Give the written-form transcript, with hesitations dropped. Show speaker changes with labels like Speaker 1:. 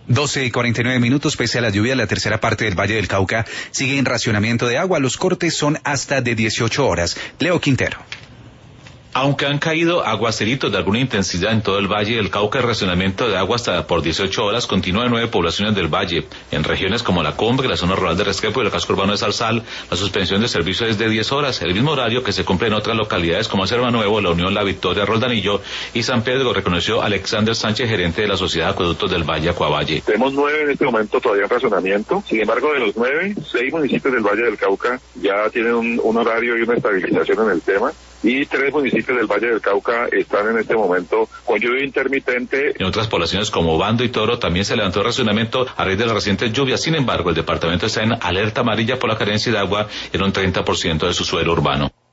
Speaker 1: 12:49. Pese a la lluvia, la tercera parte del Valle del Cauca sigue en racionamiento de agua. Los cortes son hasta de 18 horas. Leo Quintero.
Speaker 2: Aunque han caído aguaceritos de alguna intensidad en todo el Valle del Cauca, el racionamiento de agua hasta por 18 horas continúa en 9 poblaciones del Valle. En regiones como la Cumbre, la zona rural de Resquepo y el casco urbano de Zarzal, la suspensión de servicio es de 10 horas, el mismo horario que se cumple en otras localidades como Cerva Nuevo, La Unión, La Victoria, Roldanillo y San Pedro, reconoció Alexander Sánchez, gerente de la Sociedad de Acueductos del Valle, Acuavalle.
Speaker 3: Tenemos 9 en este momento todavía en racionamiento. Sin embargo, de los 9, 6 municipios del Valle del Cauca ya tienen un horario y una estabilización en el tema. Y 3 municipios del Valle del Cauca están en este momento con lluvia intermitente.
Speaker 2: En otras poblaciones como Bando y Toro también se levantó el racionamiento a raíz de las recientes lluvias. Sin embargo, el departamento está en alerta amarilla por la carencia de agua en un 30% de su suelo urbano.